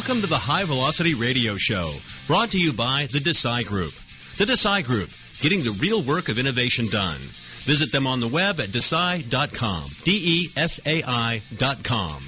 Welcome to the High Velocity Radio Show, brought to you by the Desai Group. The Desai Group, getting the real work of innovation done. Visit them on the web at desai.com, DESAI.com.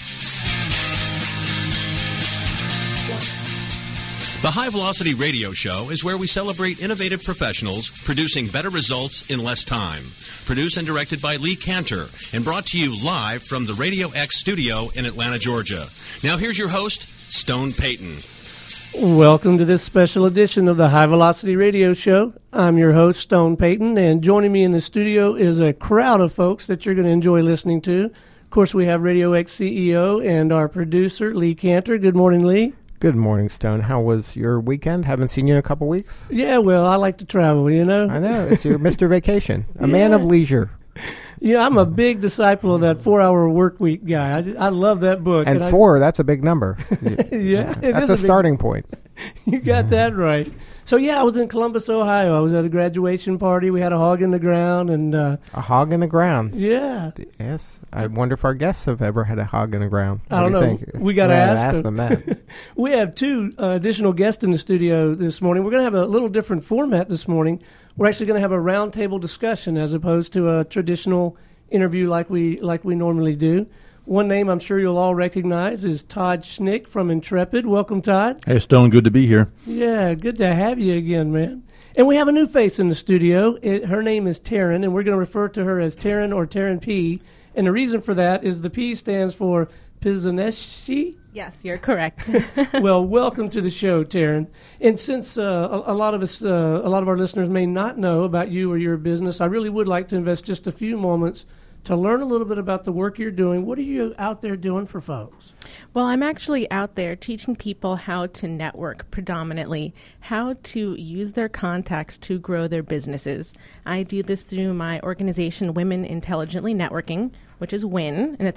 The High Velocity Radio Show is where we celebrate innovative professionals producing better results in less time. Produced and directed by Lee Cantor and brought to you live from the Radio X studio in Atlanta, Georgia. Now here's your host, Stone Payton. Welcome to this special edition of the High Velocity Radio Show. I'm your host, Stone Payton, and joining me in the studio is a crowd of folks that you're going to enjoy listening to. Of course, we have Radio X CEO and our producer, Lee Cantor. Good morning, Lee. Good morning, Stone. How was your weekend? Haven't seen you in a couple weeks. Yeah, well, I like to travel, you know. I know. It's your Mr. Vacation, a man of leisure. You know, I'm a big disciple of that 4-hour work week guy. I love that book. And four, that's a big number. Yeah. That's a starting point. You got that right. So, yeah, I was in Columbus, Ohio. I was at a graduation party. We had a hog in the ground. And a hog in the ground? Yeah. Yes. I wonder if our guests have ever had a hog in the ground. I don't know. Think? We got to ask them that. We have two additional guests in the studio this morning. We're going to have a little different format this morning. We're actually going to have a roundtable discussion as opposed to a traditional interview like we normally do. One name I'm sure you'll all recognize is Todd Schnick from Intrepid. Welcome, Todd. Hey, Stone. Good to be here. Yeah, good to have you again, man. And we have a new face in the studio. Her name is Taryn, and we're going to refer to her as Taryn or Taryn P. And the reason for that is the P stands for Pizaneshi. Yes, you're correct. Well, welcome to the show, Taryn. And since a lot of our listeners may not know about you or your business, I really would like to invest just a few moments to learn a little bit about the work you're doing. What are you out there doing for folks? Well, I'm actually out there teaching people how to network predominantly, how to use their contacts to grow their businesses. I do this through my organization, Women Intelligently Networking, which is WIN, and that's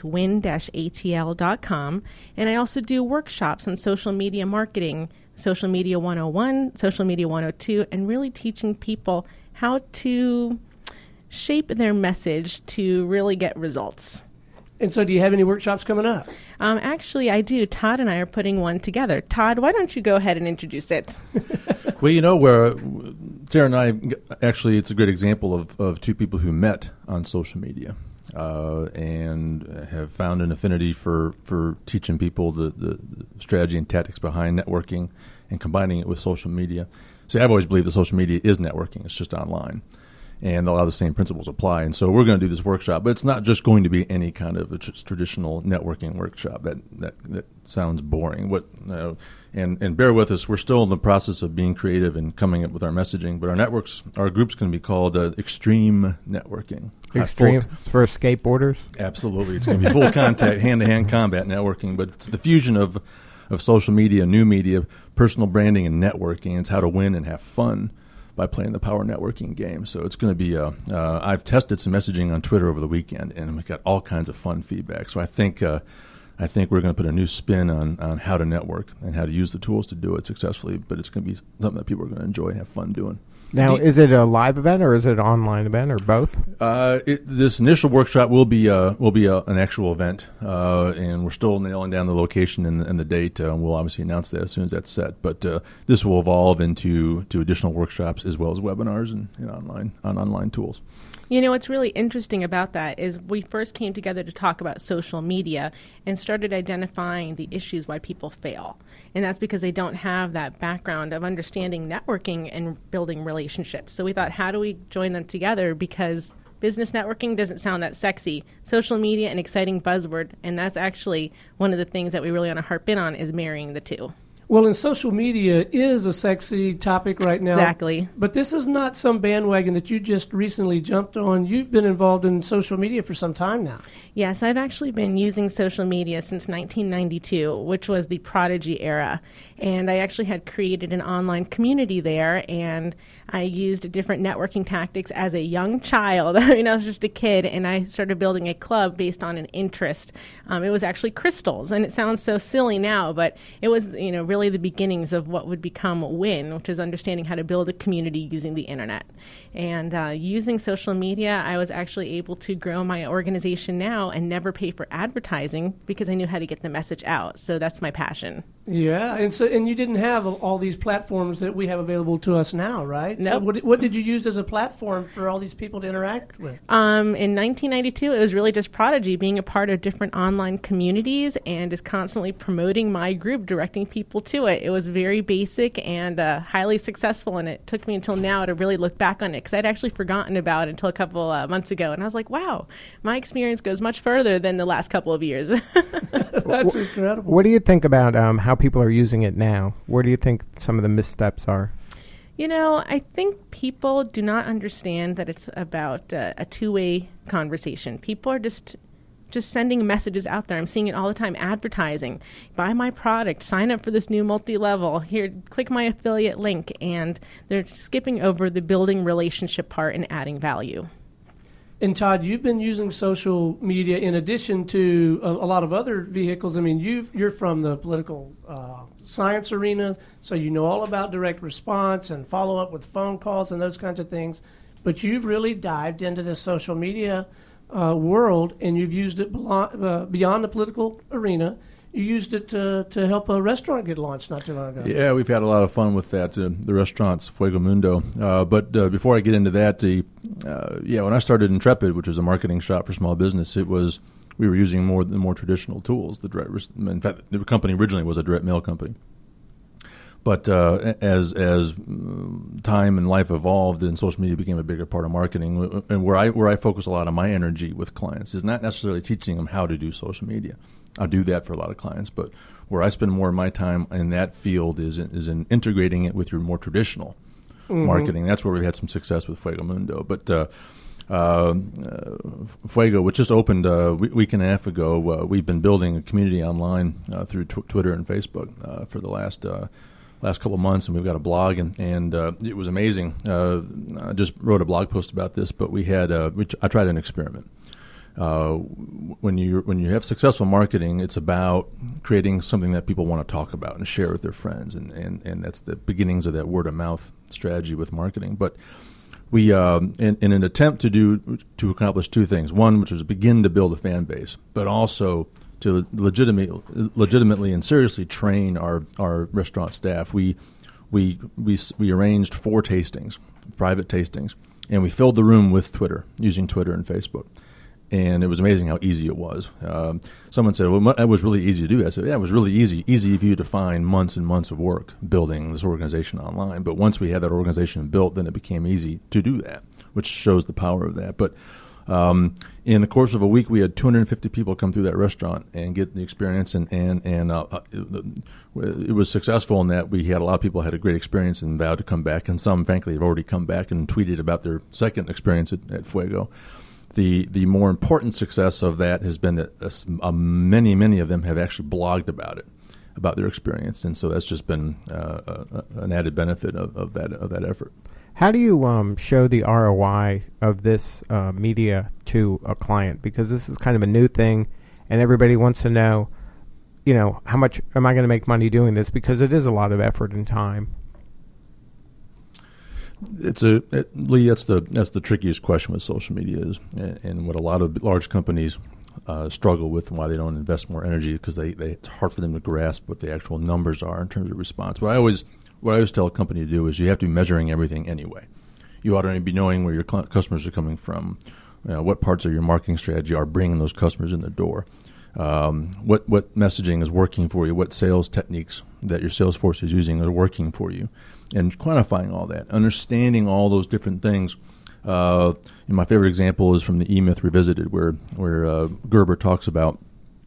win-atl.com. And I also do workshops on social media marketing, Social Media 101, Social Media 102, and really teaching people how to shape their message to really get results. And so do you have any workshops coming up? Actually, I do. Todd and I are putting one together. Todd, why don't you go ahead and introduce it? Well, you know, Tara and I, actually, it's a great example of two people who met on social media and have found an affinity for teaching people the strategy and tactics behind networking and combining it with social media. So I've always believed that social media is networking. It's just online. And a lot of the same principles apply. And so we're going to do this workshop, but it's not just going to be any kind of a traditional networking workshop. That sounds boring. And bear with us, we're still in the process of being creative and coming up with our messaging, but our group's going to be called Extreme Networking. Extreme for skateboarders? Absolutely. It's going to be full contact, hand-to-hand combat networking, but it's the fusion of social media, new media, personal branding, and networking. It's how to win and have fun by playing the power networking game. So it's going to be, I've tested some messaging on Twitter over the weekend, and we've got all kinds of fun feedback. So I think we're going to put a new spin on how to network and how to use the tools to do it successfully, but it's going to be something that people are going to enjoy and have fun doing. Now, is it a live event or is it an online event or both? This initial workshop will be an actual event, and we're still nailing down the location and the date. We'll obviously announce that as soon as that's set. But this will evolve into additional workshops as well as webinars and online tools. You know, what's really interesting about that is we first came together to talk about social media and started identifying the issues why people fail. And that's because they don't have that background of understanding networking and building relationships. So we thought, how do we join them together? Because business networking doesn't sound that sexy. Social media, an exciting buzzword, and that's actually one of the things that we really want to harp in on is marrying the two. Well, and social media is a sexy topic right now. Exactly. But this is not some bandwagon that you just recently jumped on. You've been involved in social media for some time now. Yes, I've actually been using social media since 1992, which was the Prodigy era. And I actually had created an online community there, and I used different networking tactics as a young child. I mean, I was just a kid, and I started building a club based on an interest. It was actually crystals, and it sounds so silly now, but it was, really the beginnings of what would become WIN, which is understanding how to build a community using the internet. And using social media, I was actually able to grow my organization now and never pay for advertising because I knew how to get the message out. So that's my passion. Yeah, and you didn't have all these platforms that we have available to us now, right? Nope. So what did you use as a platform for all these people to interact with? In 1992, it was really just Prodigy being a part of different online communities and just constantly promoting my group, directing people to it. It was very basic and highly successful, and it took me until now to really look back on it because I'd actually forgotten about it until a couple months ago, and I was like, wow, my experience goes much further than the last couple of years. That's incredible. What do you think about how people are using it now? Where do you think some of the missteps are? You know, I think people do not understand that it's about a two-way conversation. People are just sending messages out there. I'm seeing it all the time. Advertising, buy my product, sign up for this new multi-level. Here, click my affiliate link. And they're skipping over the building relationship part and adding value. And Todd, you've been using social media in addition to a lot of other vehicles. I mean, you're from the political science arena, so you know all about direct response and follow up with phone calls and those kinds of things. But you've really dived into this social media world, and you've used it beyond the political arena. You used it to help a restaurant get launched not too long ago. Yeah, we've had a lot of fun with that. The restaurant's Fuego Mundo. But before I get into that, when I started Intrepid, which was a marketing shop for small business, we were using more traditional tools. In fact, the company originally was a direct mail company. But as time and life evolved and social media became a bigger part of marketing, and where I focus a lot of my energy with clients is not necessarily teaching them how to do social media. I do that for a lot of clients, but where I spend more of my time in that field is in integrating it with your more traditional marketing. That's where we've had some success with Fuego Mundo. But Fuego, which just opened a week and a half ago, we've been building a community online through Twitter and Facebook for the last couple of months, and we've got a blog, and it was amazing. I just wrote a blog post about this, but we had I tried an experiment. When you have successful marketing, it's about creating something that people want to talk about and share with their friends, and that's the beginnings of that word of mouth strategy with marketing. But we, in an attempt to accomplish two things: one, which was begin to build a fan base, but also to legitimately and seriously train our restaurant staff. We arranged 4 tastings, private tastings, and we filled the room with Twitter, using Twitter and Facebook. And it was amazing how easy it was. Someone said, well, it was really easy to do that. I said, yeah, it was really easy for you to find months and months of work building this organization online. But once we had that organization built, then it became easy to do that, which shows the power of that. But in the course of a week, we had 250 people come through that restaurant and get the experience, and it was successful in that we had a lot of people had a great experience and vowed to come back, and some, frankly, have already come back and tweeted about their second experience at Fuego. The more important success of that has been that many of them have actually blogged about it, about their experience, and so that's just been an added benefit of that effort. How do you show the ROI of this media to a client? Because this is kind of a new thing, and everybody wants to know, how much am I going to make money doing this? Because it is a lot of effort and time. Lee, that's the trickiest question with social media is, and what a lot of large companies struggle with, and why they don't invest more energy, because it's hard for them to grasp what the actual numbers are in terms of response. What I always tell a company to do is you have to be measuring everything anyway. You ought to be knowing where your customers are coming from, what parts of your marketing strategy are bringing those customers in the door, what messaging is working for you, what sales techniques that your sales force is using are working for you, and quantifying all that, understanding all those different things. My favorite example is from the E-Myth Revisited, where Gerber talks about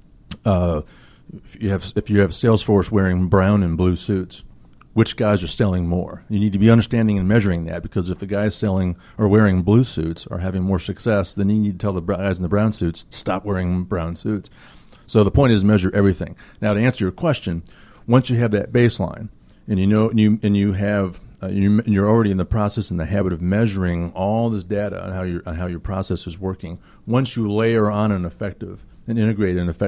if you have a sales force wearing brown and blue suits, which guys are selling more? You need to be understanding and measuring that, because if the guys selling or wearing blue suits are having more success, then you need to tell the guys in the brown suits, stop wearing brown suits. So the point is measure everything. Now, to answer your question, once you have that baseline, and you're already in the process and the habit of measuring all this data on how your process is working, once you layer on an effective and integrate an effective